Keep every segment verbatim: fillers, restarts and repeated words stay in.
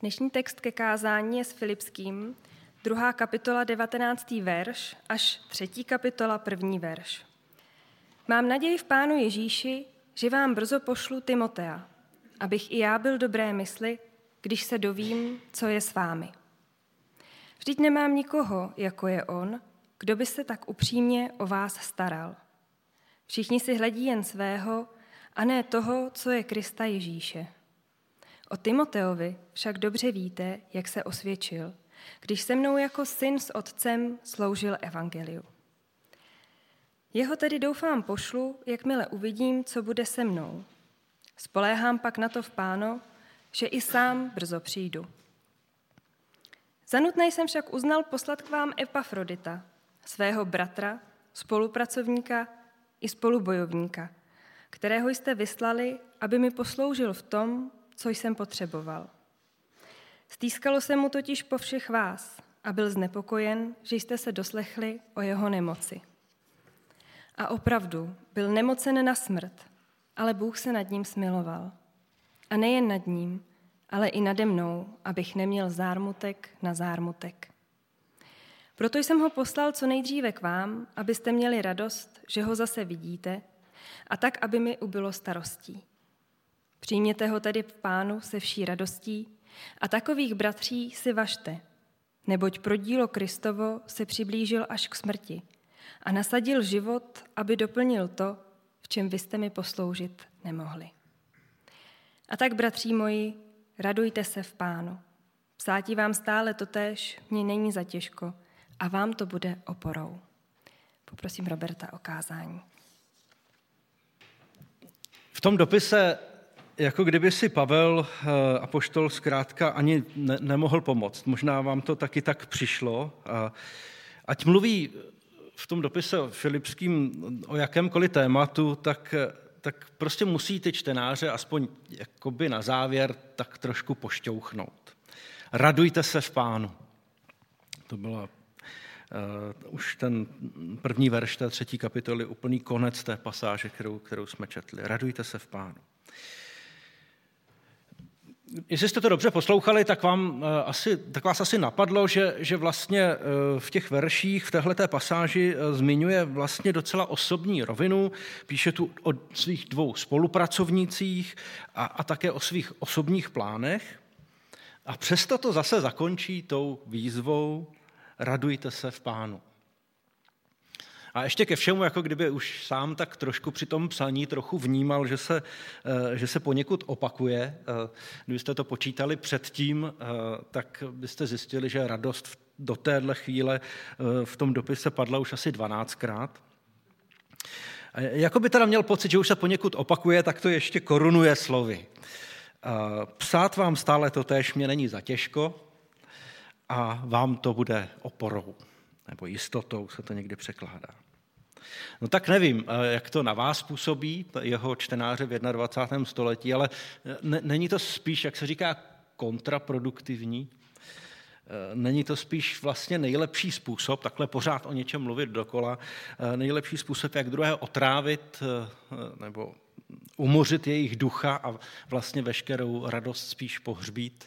Dnešní text ke kázání je s Filipským, druhá kapitola, devatenáctý verš, až třetí kapitola, první verš. Mám naději v Pánu Ježíši, že vám brzo pošlu Timotea, abych i já byl dobré mysli, když se dovím, co je s vámi. Vždyť nemám nikoho, jako je on, kdo by se tak upřímně o vás staral. Všichni si hledí jen svého a ne toho, co je Krista Ježíše. O Timoteovi však dobře víte, jak se osvědčil, když se mnou jako syn s otcem sloužil evangeliu. Jeho tedy doufám pošlu, jakmile uvidím, co bude se mnou. Spoléhám pak na to v Pánu, že i sám brzo přijdu. Za nutné jsem však uznal poslat k vám Epafrodita, svého bratra, spolupracovníka i spolubojovníka, kterého jste vyslali, aby mi posloužil v tom, co jsem potřeboval. Stýskalo se mu totiž po všech vás a byl znepokojen, že jste se doslechli o jeho nemoci. A opravdu byl nemocen na smrt, ale Bůh se nad ním smiloval. A nejen nad ním, ale i nade mnou, abych neměl zármutek na zármutek. Proto jsem ho poslal co nejdříve k vám, abyste měli radost, že ho zase vidíte, a tak, aby mi ubylo starostí. Přijměte ho tedy v Pánu se vší radostí a takových bratří si važte, neboť pro dílo Kristovo se přiblížil až k smrti a nasadil život, aby doplnil to, v čem vy jste mi posloužit nemohli. A tak, bratří moji, radujte se v Pánu. Psátí vám stále totéž, mně není zatěžko a vám to bude oporou. Poprosím Roberta o kázání. V tom dopise, jako kdyby si Pavel apoštol zkrátka ani ne- nemohl pomoct. Možná vám to taky tak přišlo. Ať mluví v tom dopise Filipským o jakémkoliv tématu, tak, tak prostě musí ty čtenáře aspoň jakoby na závěr tak trošku pošťouchnout. Radujte se v Pánu. To byla uh, už ten první verš té třetí kapitoly, úplný konec té pasáže, kterou, kterou jsme četli. Radujte se v Pánu. Jestli jste to dobře poslouchali, tak, vám, uh, asi, tak vás asi napadlo, že, že vlastně uh, v těch verších, v téhleté pasáži uh, zmiňuje vlastně docela osobní rovinu, píše tu o svých dvou spolupracovnících a, a také o svých osobních plánech. A přesto to zase zakončí tou výzvou radujte se v Pánu. A ještě ke všemu, jako kdyby už sám tak trošku při tom psaní trochu vnímal, že se, že se poněkud opakuje. Kdybyste to počítali předtím, tak byste zjistili, že radost do téhle chvíle v tom dopise padla už asi dvanáctkrát. Jako by teda měl pocit, že už se poněkud opakuje, tak to ještě korunuje slovy. Psát vám stále totéž mě není zatěžko a vám to bude oporou, nebo jistotou se to někdy překládá. No tak nevím, jak to na vás působí, jeho čtenáře v dvacátém prvním století, ale není to spíš, jak se říká, kontraproduktivní? Není to spíš vlastně nejlepší způsob, takhle pořád o něčem mluvit dokola, nejlepší způsob, jak druhé otrávit nebo umořit jejich ducha a vlastně veškerou radost spíš pohřbít?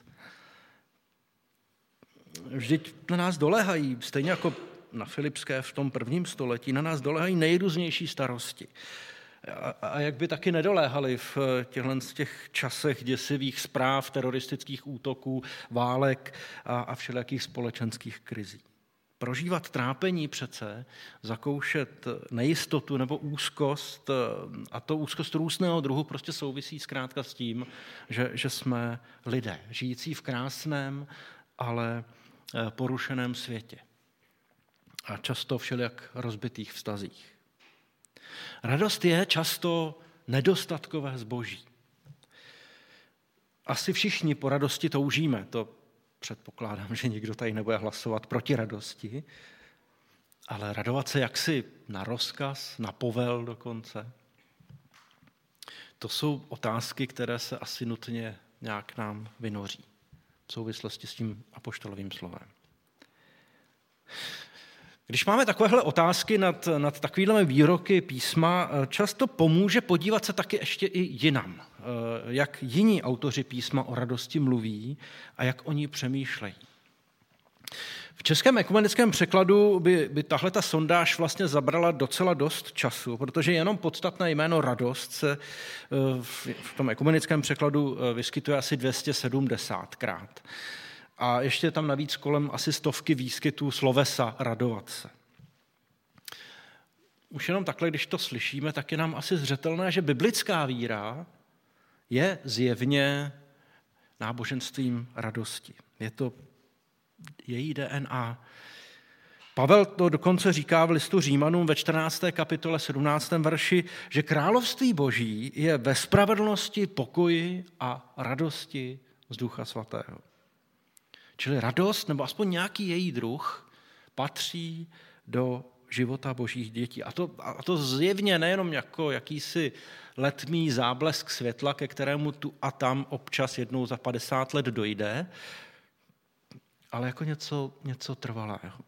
Vždyť na nás doléhají, stejně jako na Filipské v tom prvním století, na nás doléhají nejrůznější starosti. A, a jak by taky nedoléhali v těchto těch časech děsivých zpráv, teroristických útoků, válek a, a všelijakých společenských krizí. Prožívat trápení přece, zakoušet nejistotu nebo úzkost, a to úzkost různého druhu prostě souvisí zkrátka s tím, že, že jsme lidé, žijící v krásném, ale porušeném světě. A často všelijak rozbitých vztazích. Radost je často nedostatkové zboží. Asi všichni po radosti toužíme, to předpokládám, že nikdo tady nebude hlasovat proti radosti, ale radovat se jaksi na rozkaz, na povel dokonce, to jsou otázky, které se asi nutně nějak nám vynoří v souvislosti s tím apoštolovým slovem. Když máme takovéhle otázky nad, nad takovými výroky písma, často pomůže podívat se taky ještě i jinam, jak jiní autoři písma o radosti mluví a jak oni přemýšlejí. V českém ekumenickém překladu by, by tahle ta sondáž vlastně zabrala docela dost času, protože jenom podstatné jméno radost se v tom ekumenickém překladu vyskytuje asi dvě stě sedmdesátkrát. A ještě tam navíc kolem asi stovky výskytů slovesa radovat se. Už jenom takhle, když to slyšíme, tak je nám asi zřetelné, že biblická víra je zjevně náboženstvím radosti. Je to její D N A. Pavel to dokonce říká v listu Římanům ve čtrnácté kapitole sedmnáctém verši, že království Boží je ve spravedlnosti, pokoji a radosti z Ducha Svatého. Čili radost, nebo aspoň nějaký její druh, patří do života božích dětí. A to, a to zjevně nejenom jako jakýsi letmý záblesk světla, ke kterému tu a tam občas jednou za padesát let dojde, ale jako něco, něco trvalého.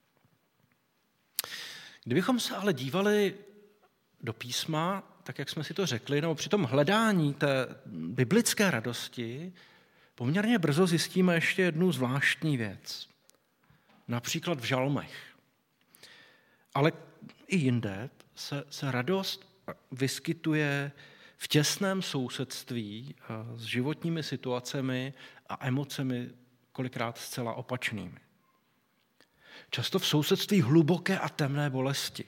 Kdybychom se ale dívali do písma, tak jak jsme si to řekli, nebo při tom hledání té biblické radosti, poměrně brzo zjistíme ještě jednu zvláštní věc. Například v žalmech. Ale i jinde se, se radost vyskytuje v těsném sousedství s životními situacemi a emocemi, kolikrát zcela opačnými. Často v sousedství hluboké a temné bolesti.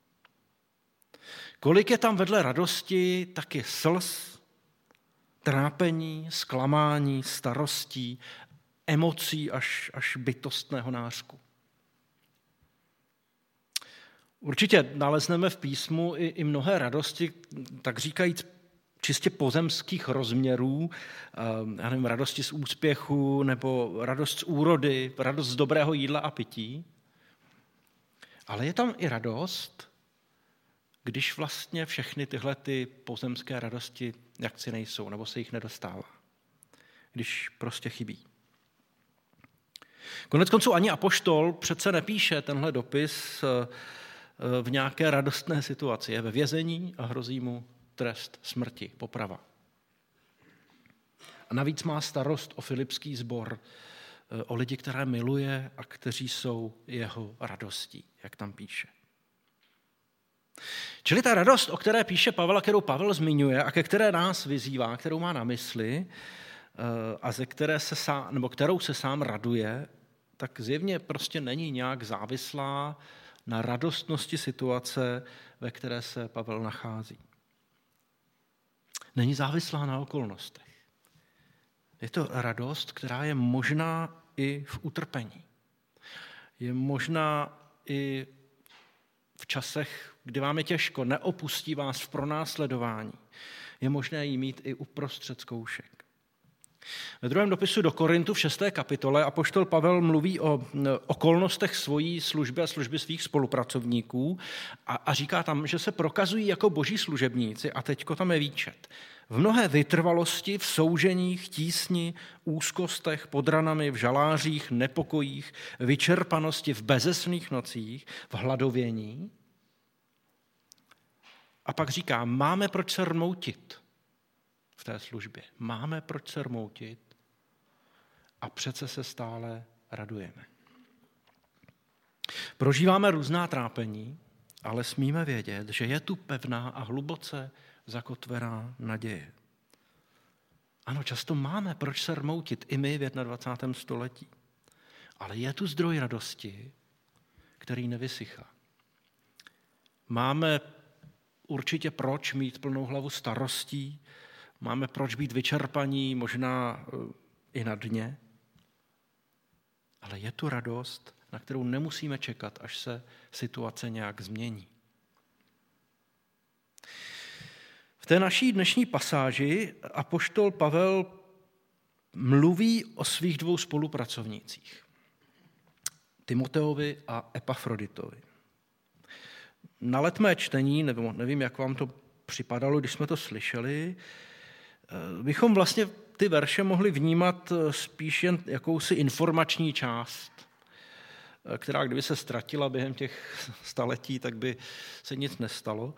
Kolik je tam vedle radosti, tak je slz, trápení, zklamání, starostí, emocí až, až bytostného nářku. Určitě nalezneme v písmu i, i mnohé radosti, tak říkajíc čistě pozemských rozměrů, já nevím, radosti z úspěchu nebo radost z úrody, radost z dobrého jídla a pití. Ale je tam i radost, když vlastně všechny tyhle ty pozemské radosti jaksi nejsou, nebo se jich nedostává. Když prostě chybí. Konec konců ani apoštol přece nepíše tenhle dopis v nějaké radostné situaci. Je ve vězení a hrozí mu trest smrti, poprava. A navíc má starost o filipský sbor, o lidi, které miluje a kteří jsou jeho radostí, jak tam píše. Čili ta radost, o které píše Pavel, kterou Pavel zmiňuje a ke které nás vyzývá, kterou má na mysli a ze které se sám, nebo kterou se sám raduje, tak zjevně prostě není nějak závislá na radostnosti situace, ve které se Pavel nachází. Není závislá na okolnostech. Je to radost, která je možná i v utrpení. Je možná i v časech, kdy vám je těžko, neopustí vás v pronásledování. Je možné ji mít i uprostřed zkoušek. Ve druhém dopisu do Korintu v šesté kapitole apoštol Pavel mluví o okolnostech svojí služby a služby svých spolupracovníků a, a říká tam, že se prokazují jako boží služebníci a teďko tam je výčet. V mnohé vytrvalosti, v souženích, tísni, úzkostech, pod ranami, v žalářích, nepokojích, vyčerpanosti, v bezesných nocích, v hladovění. A pak říká, máme proč se rmoutit v té službě. Máme proč se rmoutit a přece se stále radujeme. Prožíváme různá trápení, ale smíme vědět, že je tu pevná a hluboce zakotvená naděje. Ano, často máme proč se rmoutit, i my v dvacátém prvním století. Ale je tu zdroj radosti, který nevysychá. Máme určitě proč mít plnou hlavu starostí, máme proč být vyčerpaní, možná i na dně, ale je tu radost, na kterou nemusíme čekat, až se situace nějak změní. V té naší dnešní pasáži apoštol Pavel mluví o svých dvou spolupracovnících, Timoteovi a Epafroditovi. Na letmé čtení, nebo nevím, jak vám to připadalo, když jsme to slyšeli, bychom vlastně ty verše mohli vnímat spíš jen jakousi informační část. která kdyby se ztratila během těch staletí, tak by se nic nestalo.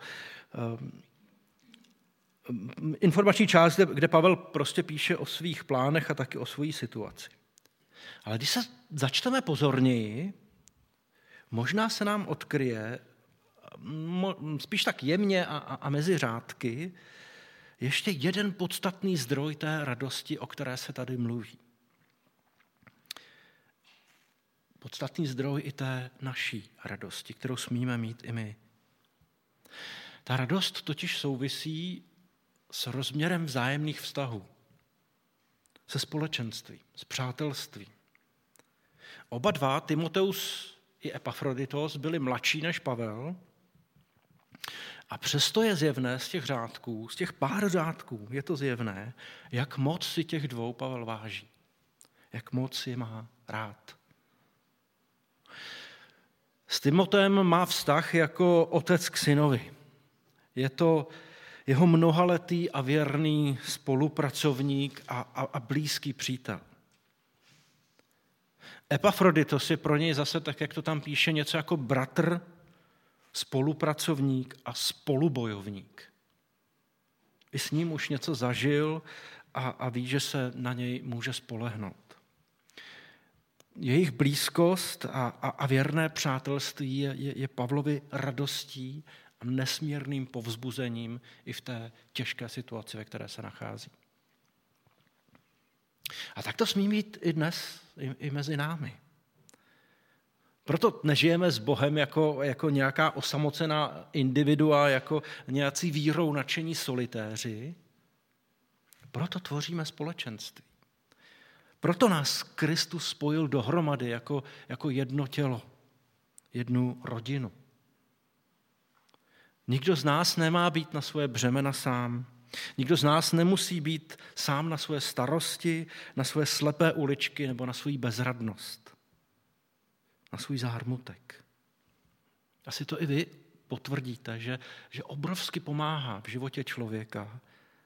Informační část, kde Pavel prostě píše o svých plánech a taky o své situaci. Ale když se začteme pozorněji, možná se nám odkryje, spíš tak jemně a, a, a mezi řádky, ještě jeden podstatný zdroj té radosti, o které se tady mluví. Podstatný zdroj i té naší radosti, kterou smíme mít i my. Ta radost totiž souvisí s rozměrem vzájemných vztahů, se společenstvím, s přátelstvím. Oba dva, Timoteus i Epafroditos, byli mladší než Pavel a přesto je zjevné z těch řádků, z těch pár řádků je to zjevné, jak moc si těch dvou Pavel váží, jak moc je má rád. S Timotem má vztah jako otec k synovi. Je to jeho mnohaletý a věrný spolupracovník a, a, a blízký přítel. Epafroditos je pro něj zase, tak jak to tam píše, něco jako bratr, spolupracovník a spolubojovník. I s ním už něco zažil a, a ví, že se na něj může spolehnout. Jejich blízkost a, a, a věrné přátelství je, je, je Pavlovi radostí a nesmírným povzbuzením i v té těžké situaci, ve které se nachází. A tak to smí být i dnes, i, i mezi námi. Proto nežijeme s Bohem jako, jako nějaká osamocená individua, jako nějací vírou nadšení solitéři. Proto tvoříme společenství. Proto nás Kristus spojil dohromady jako, jako jedno tělo, jednu rodinu. Nikdo z nás nemá být na svoje břemena sám. Nikdo z nás nemusí být sám na svoje starosti, na svoje slepé uličky nebo na svou bezradnost, na svůj zármutek. Asi to i vy potvrdíte, že, že obrovsky pomáhá v životě člověka,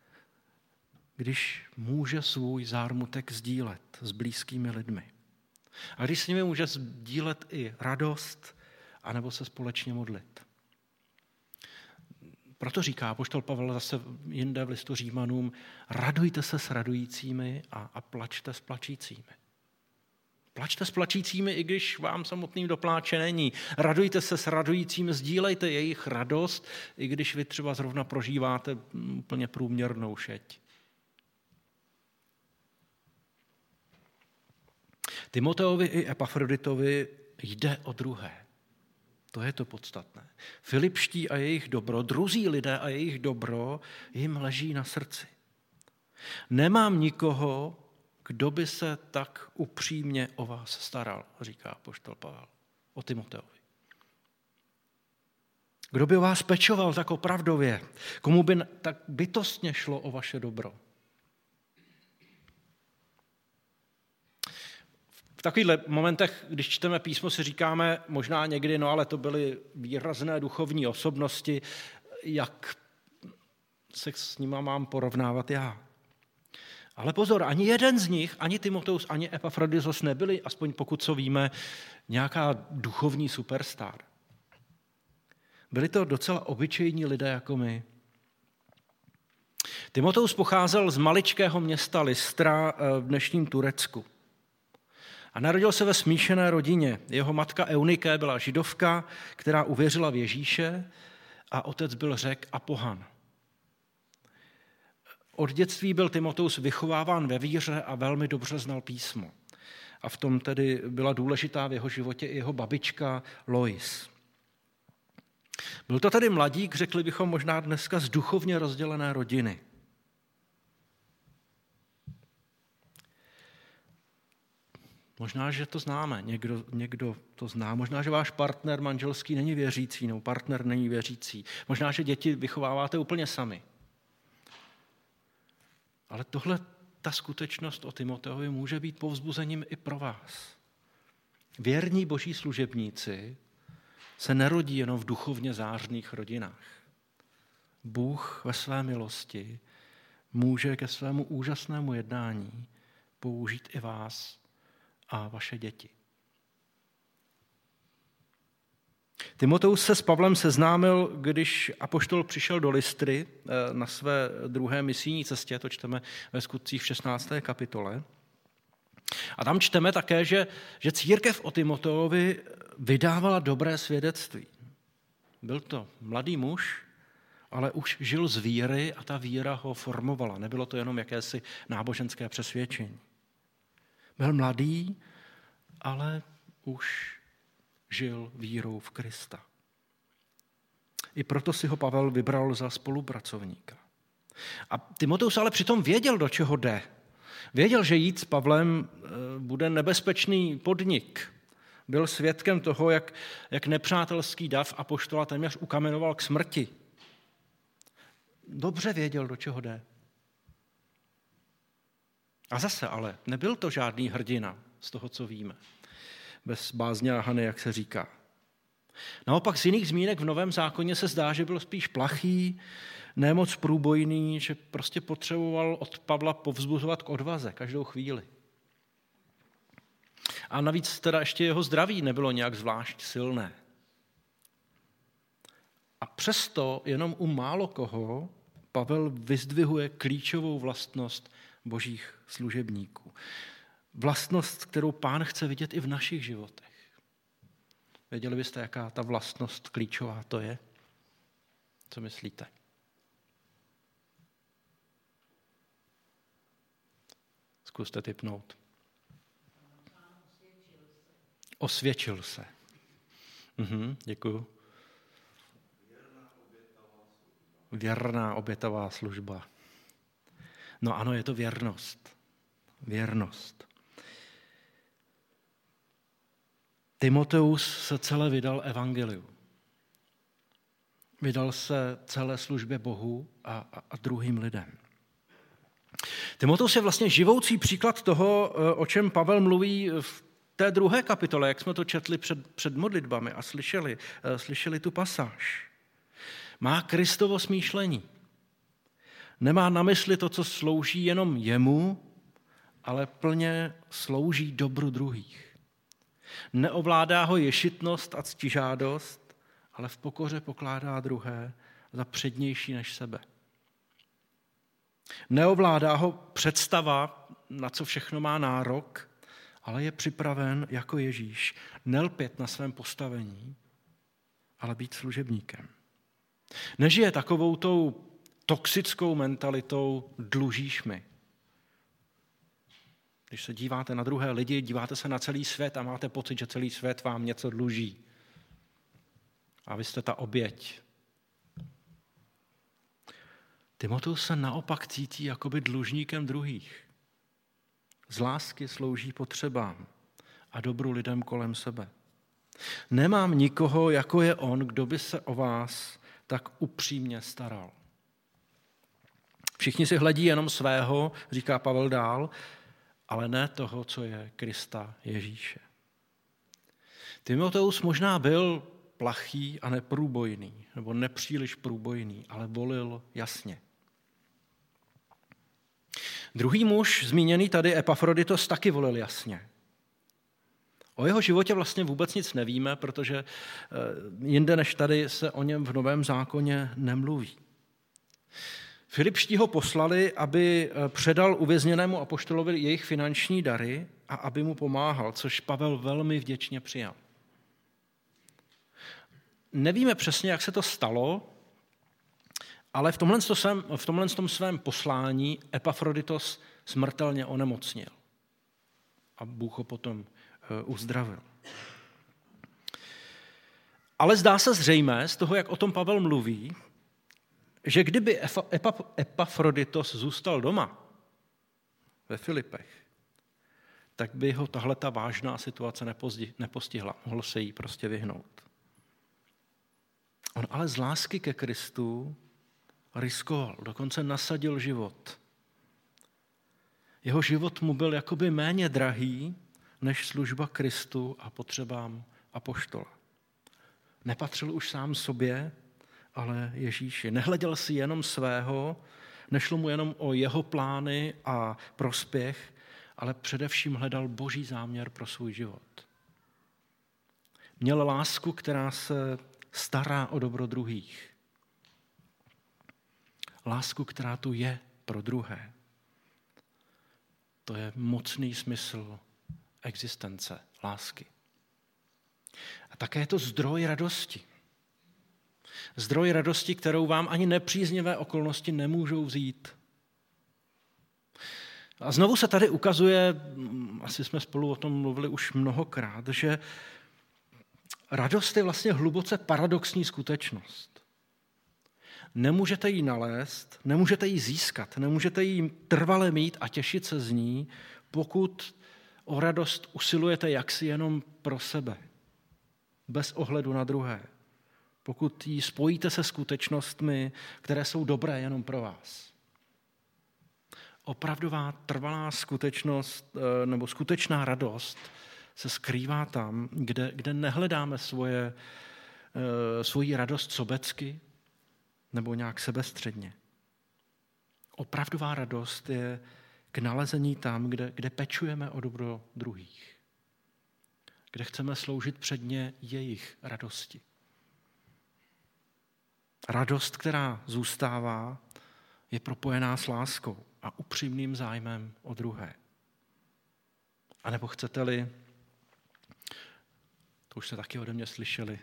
když může svůj zármutek sdílet s blízkými lidmi. A když s nimi může sdílet i radost, anebo se společně modlit. Proto říká apoštol Pavel zase jinde v listu Římanům, radujte se s radujícími a, a plačte s plačícími. Plačte s plačícími, i když vám samotným do pláče není. Radujte se s radujícími, sdílejte jejich radost, i když vy třeba zrovna prožíváte úplně průměrnou šeť. Timoteovi i Epafroditovi jde o druhé. To je to podstatné. Filipští a jejich dobro, druzí lidé a jejich dobro jim leží na srdci. Nemám nikoho, kdo by se tak upřímně o vás staral, říká apoštol Pavel o Timoteovi. Kdo by o vás pečoval tak opravdově, komu by tak bytostně šlo o vaše dobro. V takových momentech, když čteme písmo, si říkáme možná někdy, no ale to byly výrazné duchovní osobnosti, jak se s nima mám porovnávat já. Ale pozor, ani jeden z nich, ani Timoteus, ani Epafroditos nebyli, aspoň pokud co víme, nějaká duchovní superstar. Byli to docela obyčejní lidé jako my. Timoteus pocházel z maličkého města Lystra v dnešním Turecku. A narodil se ve smíšené rodině. Jeho matka Eunike byla židovka, která uvěřila v Ježíše, a otec byl Řek a pohan. Od dětství byl Timoteus vychováván ve víře a velmi dobře znal písmo. A v tom tedy byla důležitá v jeho životě i jeho babička Lois. Byl to tedy mladík, řekli bychom možná dneska, z duchovně rozdělené rodiny. Možná, že to známe, někdo, někdo to zná. Možná, že váš partner manželský není věřící, nebo partner není věřící. Možná, že děti vychováváte úplně sami. Ale tohle, ta skutečnost o Timoteovi může být povzbuzením i pro vás. Věrní boží služebníci se nerodí jenom v duchovně zářných rodinách. Bůh ve své milosti může ke svému úžasnému jednání, použít i vás a vaše děti. Timoteus se s Pavlem seznámil, když apoštol přišel do Lystry na své druhé misijní cestě, to čteme ve Skutcích v šestnácté kapitole. A tam čteme také, že, že církev o Timoteovi vydávala dobré svědectví. Byl to mladý muž, ale už žil z víry a ta víra ho formovala. Nebylo to jenom jakési náboženské přesvědčení. Byl mladý, ale už žil vírou v Krista. I proto si ho Pavel vybral za spolupracovníka. A Timoteus ale přitom věděl, do čeho jde. Věděl, že jít s Pavlem bude nebezpečný podnik. Byl svědkem toho, jak, jak nepřátelský dav apoštola téměř ukamenoval k smrti. Dobře věděl, do čeho jde. A zase ale nebyl to žádný hrdina z toho, co víme. Bez bázně a hany, jak se říká. Naopak z jiných zmínek v Novém zákoně se zdá, že byl spíš plachý, nemoc průbojný, že prostě potřeboval od Pavla povzbuzovat k odvaze každou chvíli. A navíc teda ještě jeho zdraví nebylo nějak zvlášť silné. A přesto jenom u málo koho Pavel vyzdvihuje klíčovou vlastnost božích služebníků. Vlastnost, kterou Pán chce vidět i v našich životech. Věděli byste, jaká ta vlastnost klíčová to je? Co myslíte? Zkuste tipnout. Osvědčil se. Mhm, děkuju. Věrná obětavá služba. No ano, je to věrnost. Věrnost. Timoteus se celé vydal evangeliu. Vydal se celé službě Bohu a, a, a druhým lidem. Timoteus je vlastně živoucí příklad toho, o čem Pavel mluví v té druhé kapitole, jak jsme to četli před, před modlitbami a slyšeli, slyšeli tu pasáž. Má Kristovo smýšlení. Nemá na mysli to, co slouží jenom jemu, ale plně slouží dobru druhých. Neovládá ho ješitnost a ctižádost, ale v pokoře pokládá druhé za přednější než sebe. Neovládá ho představa, na co všechno má nárok, ale je připraven jako Ježíš nelpět na svém postavení, ale být služebníkem. Nežije takovou tou toxickou mentalitou dlužíš mi. Když se díváte na druhé lidi, díváte se na celý svět a máte pocit, že celý svět vám něco dluží. A vy jste ta oběť. Timoteus se naopak cítí jakoby dlužníkem druhých. Z lásky slouží potřebám a dobru lidem kolem sebe. Nemám nikoho, jako je on, kdo by se o vás tak upřímně staral. Všichni si hledí jenom svého, říká Pavel dál, ale ne toho, co je Krista Ježíše. Timoteus možná byl plachý a neprůbojný, nebo nepříliš průbojný, ale volil jasně. Druhý muž, zmíněný tady Epafroditos, taky volil jasně. O jeho životě vlastně vůbec nic nevíme, protože jinde než tady se o něm v Novém zákoně nemluví. Filipští ho poslali, aby předal uvězněnému apoštolovi jejich finanční dary a aby mu pomáhal, což Pavel velmi vděčně přijal. Nevíme přesně, jak se to stalo, ale v tomhle, svém, v tomhle svém poslání Epafroditos smrtelně onemocněl. A Bůh ho potom uzdravil. Ale zdá se zřejmé z toho, jak o tom Pavel mluví, že kdyby Epafroditos zůstal doma ve Filipech, tak by ho tahle ta vážná situace nepostihla. Mohl se jí prostě vyhnout. On ale z lásky ke Kristu riskoval, dokonce nasadil život. Jeho život mu byl jakoby méně drahý než služba Kristu a potřebám apoštola. Nepatřil už sám sobě, ale Ježíši. Nehleděl si jenom svého, nešlo mu jenom o jeho plány a prospěch, ale především hledal boží záměr pro svůj život. Měl lásku, která se stará o dobro druhých. Lásku, která tu je pro druhé. To je mocný smysl existence, lásky. A také je to zdroj radosti. Zdroj radosti, kterou vám ani nepříznivé okolnosti nemůžou vzít. A znovu se tady ukazuje, asi jsme spolu o tom mluvili už mnohokrát, že radost je vlastně hluboce paradoxní skutečnost. Nemůžete ji nalézt, nemůžete ji získat, nemůžete ji trvale mít a těšit se z ní, pokud o radost usilujete jaksi jenom pro sebe, bez ohledu na druhé. Pokud ji spojíte se skutečnostmi, které jsou dobré jenom pro vás. Opravdová trvalá skutečnost nebo skutečná radost se skrývá tam, kde, kde nehledáme svoje, svoji radost sobecky nebo nějak sebestředně. Opravdová radost je k nalezení tam, kde, kde pečujeme o dobro druhých. Kde chceme sloužit předně jejich radosti. Radost, která zůstává, je propojená s láskou a upřímným zájmem o druhé. A nebo chcete-li, to už jste taky ode mě slyšeli,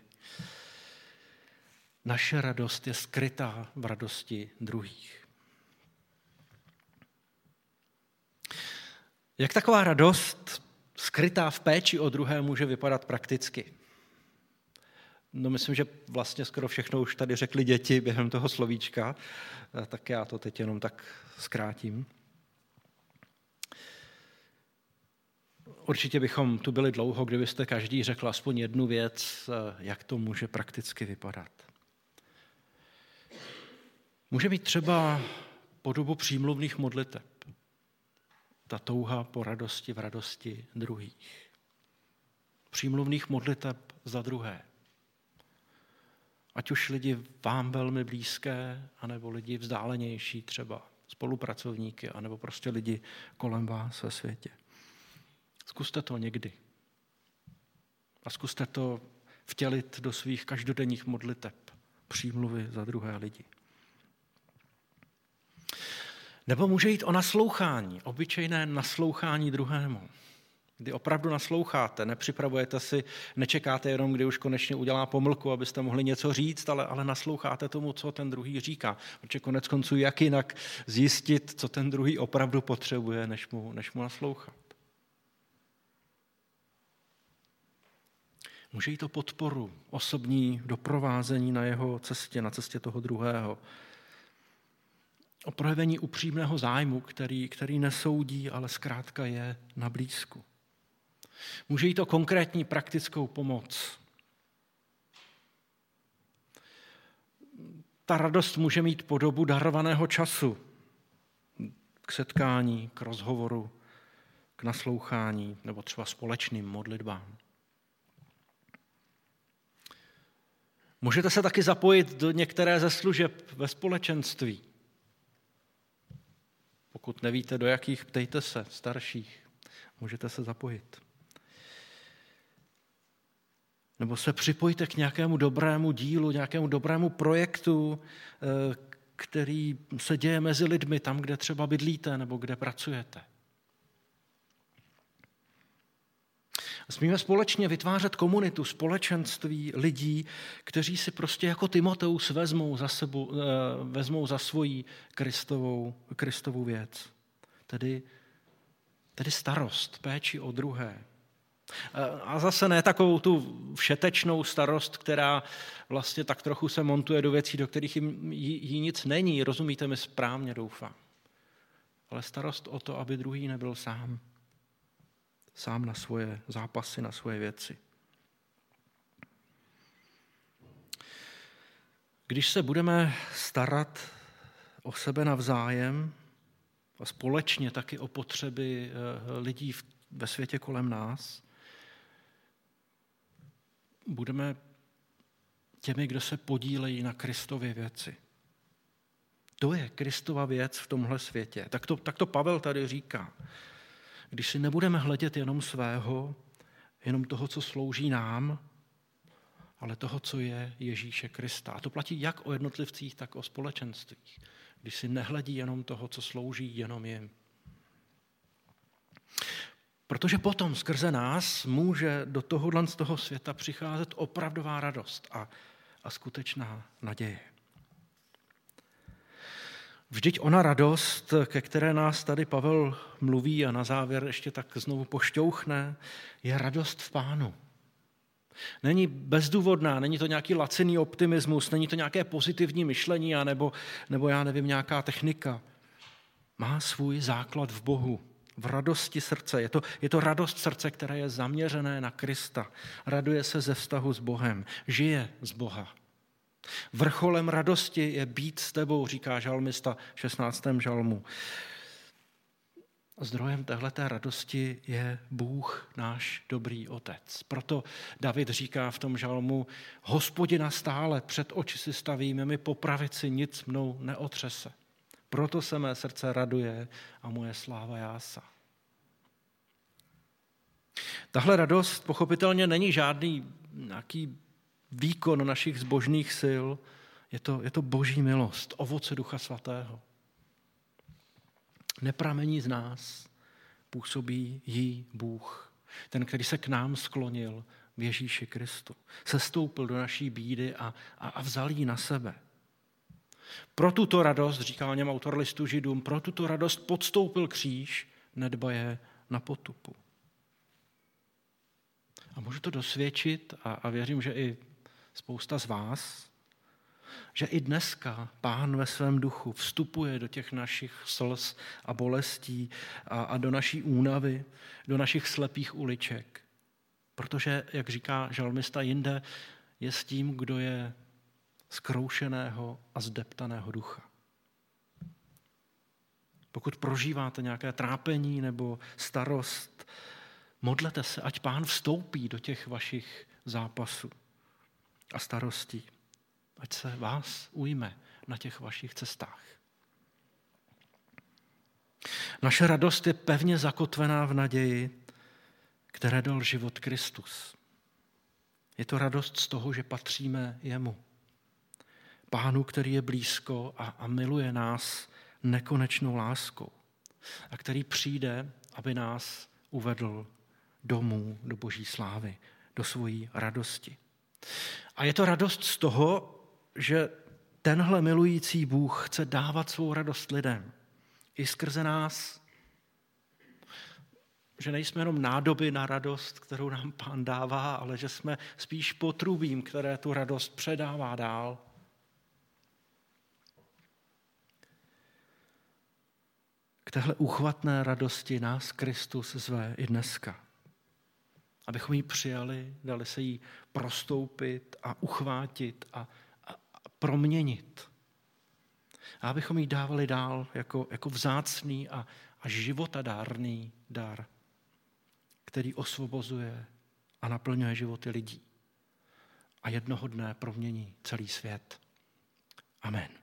naše radost je skrytá v radosti druhých. Jak taková radost skrytá v péči o druhé může vypadat prakticky? No myslím, že vlastně skoro všechno už tady řekli děti během toho slovíčka, tak já to teď jenom tak zkrátím. Určitě bychom tu byli dlouho, kdybyste každý řekl aspoň jednu věc, jak to může prakticky vypadat. Může být třeba podobu přímluvných modliteb. Ta touha po radosti v radosti druhých. Přímluvných modliteb za druhé. Ať už lidi vám velmi blízké, anebo lidi vzdálenější třeba, spolupracovníky, anebo prostě lidi kolem vás ve světě. Zkuste to někdy. A zkuste to vtělit do svých každodenních modliteb, přímluvy za druhé lidi. Nebo může jít o naslouchání, obyčejné naslouchání druhému. Kdy opravdu nasloucháte, nepřipravujete si, nečekáte jenom, kdy už konečně udělá pomlku, abyste mohli něco říct, ale, ale nasloucháte tomu, co ten druhý říká. Protože konec konců jak jinak zjistit, co ten druhý opravdu potřebuje, než mu, než mu naslouchat. Může jít o podporu, osobní doprovázení na jeho cestě, na cestě toho druhého. O projevení upřímného zájmu, který, který nesoudí, ale zkrátka je na blízku. Může jít o konkrétní praktickou pomoc. Ta radost může mít podobu darovaného času k setkání, k rozhovoru, k naslouchání nebo třeba společným modlitbám. Můžete se taky zapojit do některé ze služeb ve společenství. Pokud nevíte, do jakých, ptejte se starších. Můžete se zapojit. Nebo se připojte k nějakému dobrému dílu, nějakému dobrému projektu, který se děje mezi lidmi, tam, kde třeba bydlíte nebo kde pracujete. Smíme společně vytvářet komunitu, společenství lidí, kteří si prostě jako Timoteus vezmou za, sebu, vezmou za svoji Kristovou, Kristovou věc. Tedy, tedy starost, péči o druhé. A zase ne takovou tu všetečnou starost, která vlastně tak trochu se montuje do věcí, do kterých jí, jí nic není. Rozumíte mi správně, doufám. Ale starost o to, aby druhý nebyl sám. Sám na svoje zápasy, na svoje věci. Když se budeme starat o sebe navzájem a společně taky o potřeby lidí ve světě kolem nás, budeme těmi, kdo se podílejí na Kristově věci. To je Kristova věc v tomhle světě. Tak to, tak to Pavel tady říká. Když si nebudeme hledět jenom svého, jenom toho, co slouží nám, ale toho, co je Ježíše Krista. A to platí jak o jednotlivcích, tak o společenstvích, když si nehledí jenom toho, co slouží jenom jim. Protože potom skrze nás může do tohohle z toho světa přicházet opravdová radost a, a skutečná naděje. Vždyť ona radost, ke které nás tady Pavel mluví a na závěr ještě tak znovu pošťouchne, je radost v Pánu. Není bezdůvodná, není to nějaký laciný optimismus, není to nějaké pozitivní myšlení anebo, nebo já nevím, nějaká technika. Má svůj základ v Bohu, v radosti srdce. Je to, je to radost srdce, které je zaměřené na Krista. Raduje se ze vztahu s Bohem, žije z Boha. Vrcholem radosti je být s tebou, říká žalmista v šestnáctém žalmu. Zdrojem téhleté radosti je Bůh, náš dobrý otec. Proto David říká v tom žalmu, Hospodina stále před oči si stavíme, mi po pravici nic mnou neotřese. Proto se mé srdce raduje a moje sláva jásá. Tahle radost pochopitelně není žádný nějaký výkon našich zbožných sil, je to, je to boží milost, ovoce Ducha Svatého. Nepramení z nás, působí jí Bůh, ten, který se k nám sklonil v Ježíši Kristu. Sestoupil do naší bídy a, a, a vzal ji na sebe. Pro tuto radost, říká o něm autor listu Židům, pro tuto radost podstoupil kříž, nedbaje na potupu. A můžu to dosvědčit a, a věřím, že i spousta z vás, že i dneska Pán ve svém duchu vstupuje do těch našich slz a bolestí a, a do naší únavy, do našich slepých uliček. Protože, jak říká žalmista jinde, je s tím, kdo je zkroušeného a zdeptaného ducha. Pokud prožíváte nějaké trápení nebo starost, modlete se, ať Pán vstoupí do těch vašich zápasů a starostí. Ať se vás ujme na těch vašich cestách. Naše radost je pevně zakotvená v naději, které dal život Kristus. Je to radost z toho, že patříme jemu. Pánu, který je blízko a, a miluje nás nekonečnou láskou. A který přijde, aby nás uvedl domů do boží slávy, do svojí radosti. A je to radost z toho, že tenhle milující Bůh chce dávat svou radost lidem. I skrze nás. Že nejsme jenom nádoby na radost, kterou nám Pán dává, ale že jsme spíš potrubím, které tu radost předává dál. K téhle úchvatné radosti nás Kristus zve i dneska. Abychom ji přijali, dali se jí prostoupit a uchvátit a, a, a proměnit. A abychom ji dávali dál jako, jako vzácný a, a životadárný dar, který osvobozuje a naplňuje životy lidí. A jednoho dne promění celý svět. Amen.